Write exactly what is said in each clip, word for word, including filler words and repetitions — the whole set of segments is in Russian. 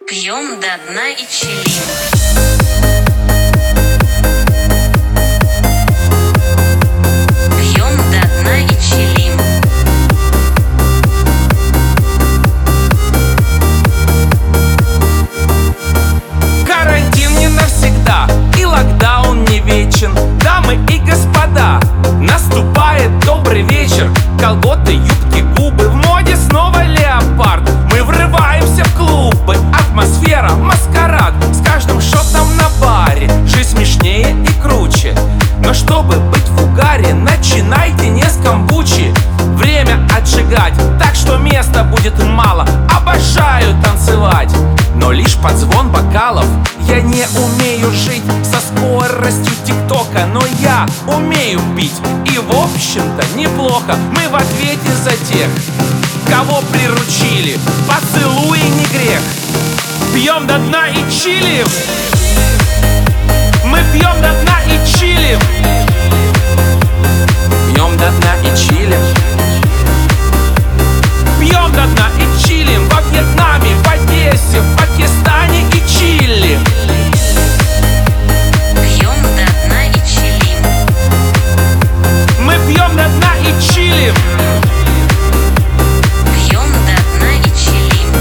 Пьем до дна и чилим. Пьем до дна и чилим. Карантин не навсегда, и локдаун не вечен. Дамы и господа, наступает добрый вечер. Колготы, юбки, губы, в моде снова леопард. Мы врываемся в клубы, атмосфера, маскарад. С каждым шотом на баре жизнь смешнее и круче. Но чтобы быть в угаре, начинайте не с камбучи. Время отжигать, так что места будет мало. Обожаю танцевать, но лишь под звон бокалов. Я не умею жить со скоростью тиктока, но я умею пить, и в общем-то неплохо. Мы в ответе за тех, кого приручили. Поцелуй не грех. Пьем до дна и чилим. Мы пьем до дна и чилим. Пьем до дна и чилим. Пьем до дна и чилим. Во Вьетнаме, в Одессе, в Пакистане и Чили. Пьем до дна и чилим. Мы пьем до дна и чилим. Пьем до дна и чилим.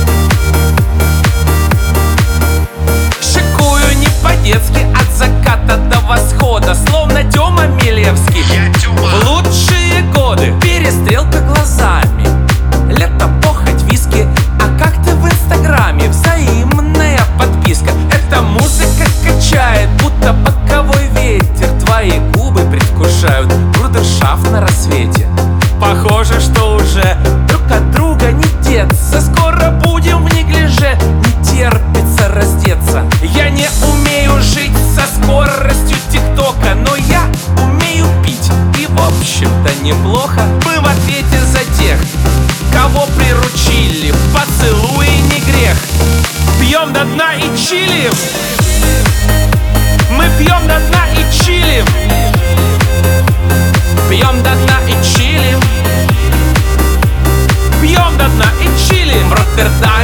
Шикую не по-детски от заката до восхода, словно Тёма Милевский. В лучшие годы перестрелка глазами. Лето, похоть, виски. А как ты в инстаграме? Взаимная подписка. Эта музыка качает, будто боковой ветер. Твои губы предвкушают брудершафт на рассвете. Похоже, что уже друг от друга не деться. Скоро будем в неглиже, не терпится раздеться. Я не умею жить со скоростью тиктока, но я умею пить, и в общем-то неплохо. Мы в ответе за тех, кого приручили. Поцелуй не грех. Пьем до дна и чилим. Мы пьем до дна и чилим. Пьем до дна и чилим. Пьем до дна и чилим. В Роттердаме